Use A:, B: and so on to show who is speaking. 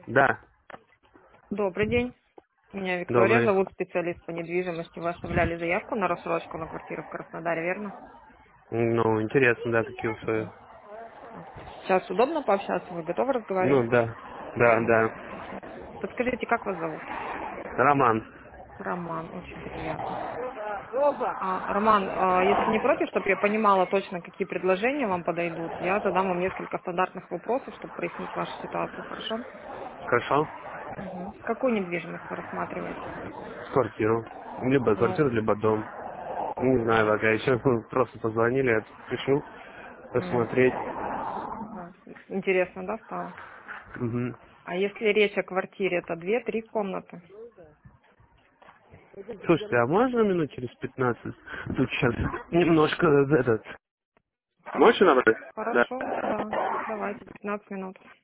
A: Да,
B: Добрый день. Меня Виктория
A: добрый.
B: зовут, специалист по недвижимости. Вы оставляли заявку на рассрочку на квартиру в Краснодаре, верно?
A: Ну, интересно, да, какие условия.
B: Сейчас удобно пообщаться? Вы готовы разговаривать?
A: Ну, да, да, да.
B: Подскажите, как вас зовут?
A: Роман.
B: Роман, очень приятно. Роман, если не против, чтобы я понимала точно, какие предложения вам подойдут, я задам вам несколько стандартных вопросов, чтобы прояснить вашу ситуацию, хорошо?
A: Хорошо.
B: Мгм. Какую недвижимость вы рассматриваете?
A: Квартиру. Либо
B: Ну,
A: квартиру, либо дом. Не знаю, пока еще просто позвонили, я тут пишу,
B: м,
A: посмотреть.
B: интересно, да, стало?
A: Угу.
B: А если речь о квартире, это две-три комнаты?
A: Слушайте, а можно минут через 15? Тут сейчас немножко этот... Можете набрать? Да.
B: Хорошо, да. Давайте, 15 минут.